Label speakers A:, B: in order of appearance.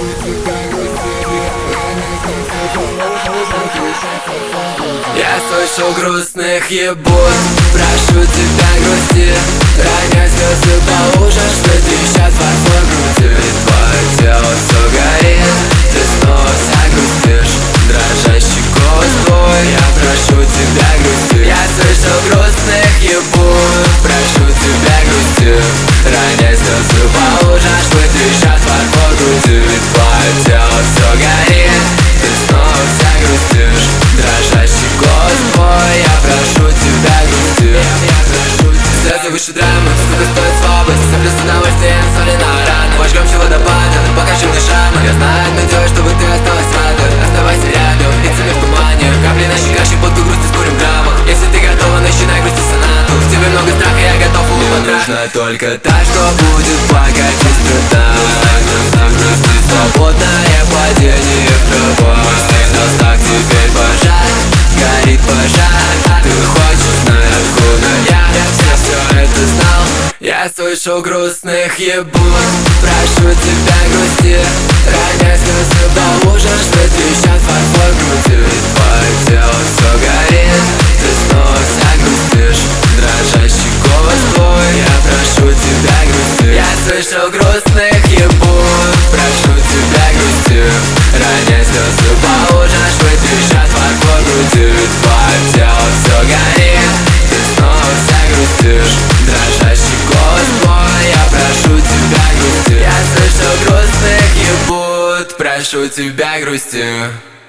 A: Я слышу грустных ебут, прошу тебя грусти. Роняй слезы по лужам, что трещат фарфор груди. Твое тело все горит, ты снова загрустишь. Дрожащий голос твой, я прошу тебя грусти. Я слышу грустных ебут, прошу тебя грусти. Роняй слезы по лужам, что трещат фарфор груди. Твое тело все горит, ты снова загрустишь. Дрожащий голос твой, я прошу тебя грусти. Слезы выше драмы, сколько стоит слабость. Соплю с удовольствием соли на раны. Пожгемся водопадом, покажи мне шрамы. Я знаю одно дело, чтобы ты осталась рада. Оставайся рядом, лицами в тумане. Капли на щеках, щепотку грусти, скорим грамма. Если ты готова, начинай грусти сонату. В тебе много страха, я готов улыбаться. Нужна только та, что будет плакать без труда. Грусти свободное падение в кровать. Нас так теперь пожар, горит пожар. Ты хочешь знать, откуда я все это знал. Я слышу грустных ебут, прошу тебя грусти. Роняй слезы по лужам, что трещат фарфор груди. Твое тело все горит, ты снова загрустишь. Дрожащий голос твой, я прошу тебя грусти. Я слышу грустных ебут, прошу тебя грусти. Роняй слезы по лужам, что трещат фарфор груди. Твое тело все горит, ты снова загрустишь. Дрожащий голос твой, я прошу тебя грусти. Я слышу грустных ебут, прошу тебя грусти.